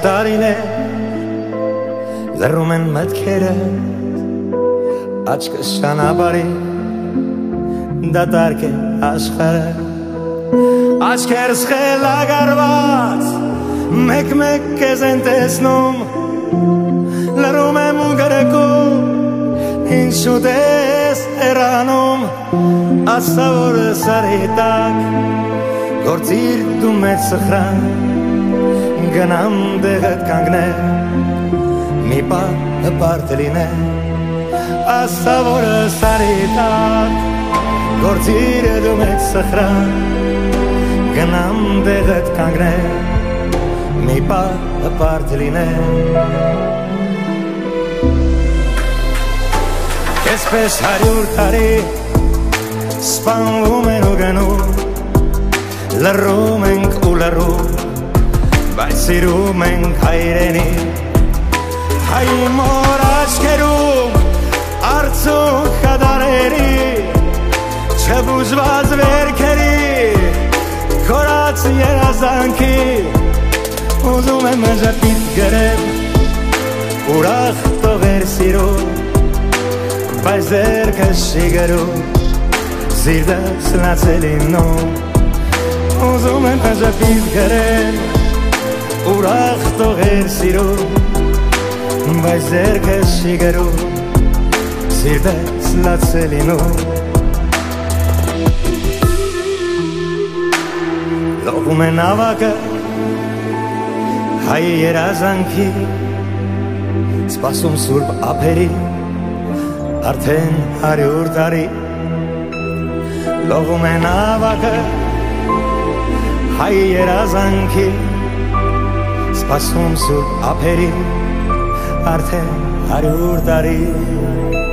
տարիներ լռում են մտքերը աչքս ճանապարհի դատարկ է աշխարհը աչքերս խելագարված մեկ-մեկ քեզ են տեսնում լռում եմ ու գրկում ինչու դες հեռանում ասա որ սարի տակ գործիր դու մեծ սխրան գնամ դեղդ կանգնել մի պահ հպարտ լինել ասա որ սարի տակ գործիր դու մեծ սխրան գնամ դեղդ կանգնել մի պահ հպարտ լինել Այսպես 100 տարի սպանվում են ու գնում լռում ենք ու լռում բայց սիրում ենք հայրենի հայ մոր աչքերում արցունք կատարերի չբուժված վերքերի կորած երազանքի ուզում եմ ժպիտ գրել ուրախ տողեր սիրում բայց ձերքս չի գրում սիրտս լացելինում ուզում եմ ժպիտ գրել ուրախ տողեր սիրում բայց ձերքս չի գրում սիրտս լացելինում լողում են ավակը հայ երազանքի սպասում սուրբ ափերի արդեն 100 տարի լողում են ավակը հայ երազանքի սպասում սուրբ ափերի արդեն 100 տարի